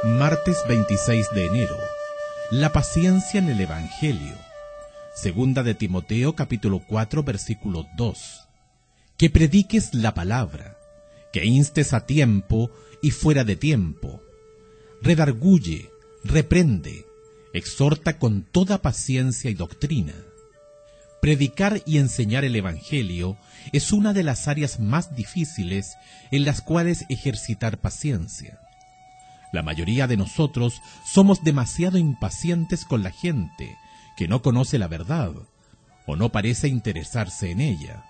Martes 26 de enero. La paciencia en el Evangelio. Segunda de Timoteo, capítulo 4, versículo 2. Que prediques la palabra, que instes a tiempo y fuera de tiempo. Redarguye, reprende, exhorta con toda paciencia y doctrina. Predicar y enseñar el Evangelio es una de las áreas más difíciles en las cuales ejercitar paciencia. La mayoría de nosotros somos demasiado impacientes con la gente que no conoce la verdad o no parece interesarse en ella.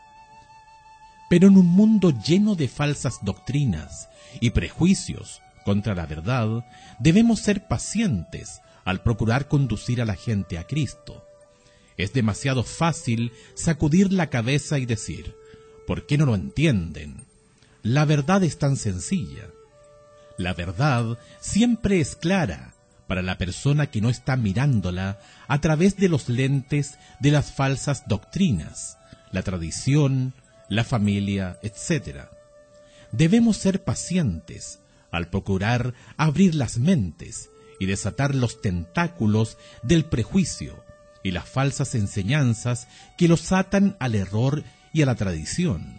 Pero en un mundo lleno de falsas doctrinas y prejuicios contra la verdad, debemos ser pacientes al procurar conducir a la gente a Cristo. Es demasiado fácil sacudir la cabeza y decir, ¿por qué no lo entienden? La verdad es tan sencilla. La verdad siempre es clara para la persona que no está mirándola a través de los lentes de las falsas doctrinas, la tradición, la familia, etc. Debemos ser pacientes al procurar abrir las mentes y desatar los tentáculos del prejuicio y las falsas enseñanzas que los atan al error y a la tradición.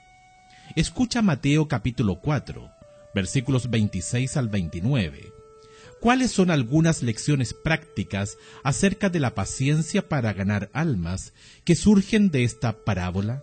Escucha Mateo capítulo 4, versículos 26 al 29. ¿Cuáles son algunas lecciones prácticas acerca de la paciencia para ganar almas que surgen de esta parábola?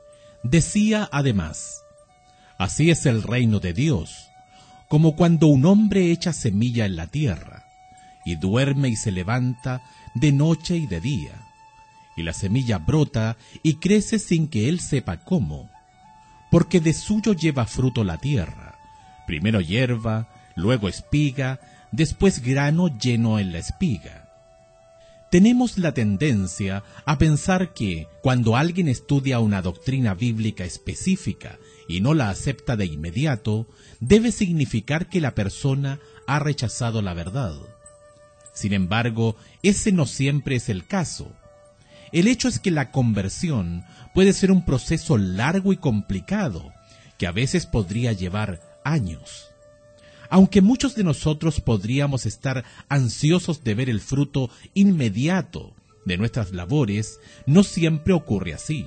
Decía además, así es el reino de Dios, como cuando un hombre echa semilla en la tierra, y duerme y se levanta de noche y de día, y la semilla brota y crece sin que él sepa cómo, porque de suyo lleva fruto la tierra, primero hierba, luego espiga, después grano lleno en la espiga. Tenemos la tendencia a pensar que, cuando alguien estudia una doctrina bíblica específica y no la acepta de inmediato, debe significar que la persona ha rechazado la verdad. Sin embargo, ese no siempre es el caso. El hecho es que la conversión puede ser un proceso largo y complicado, que a veces podría llevar años. Aunque muchos de nosotros podríamos estar ansiosos de ver el fruto inmediato de nuestras labores, no siempre ocurre así.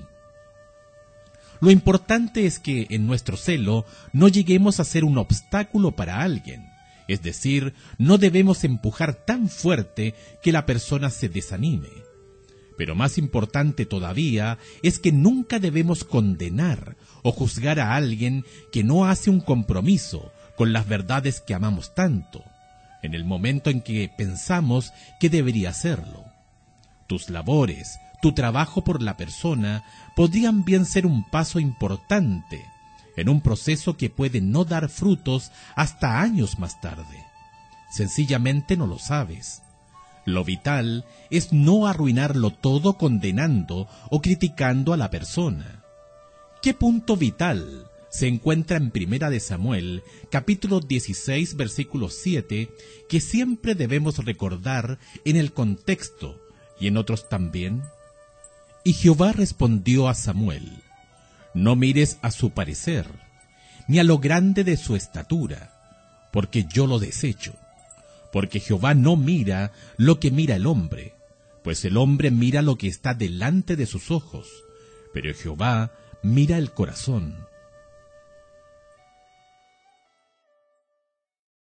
Lo importante es que en nuestro celo no lleguemos a ser un obstáculo para alguien, es decir, no debemos empujar tan fuerte que la persona se desanime. Pero más importante todavía es que nunca debemos condenar o juzgar a alguien que no hace un compromiso con las verdades que amamos tanto, en el momento en que pensamos que debería hacerlo. Tus labores, tu trabajo por la persona, podrían bien ser un paso importante en un proceso que puede no dar frutos hasta años más tarde. Sencillamente no lo sabes. Lo vital es no arruinarlo todo condenando o criticando a la persona. ¿Qué punto vital se encuentra en Primera de Samuel, capítulo 16, versículo 7, que siempre debemos recordar en el contexto y en otros también? Y Jehová respondió a Samuel, no mires a su parecer, ni a lo grande de su estatura, porque yo lo desecho. Porque Jehová no mira lo que mira el hombre, pues el hombre mira lo que está delante de sus ojos, pero Jehová mira el corazón.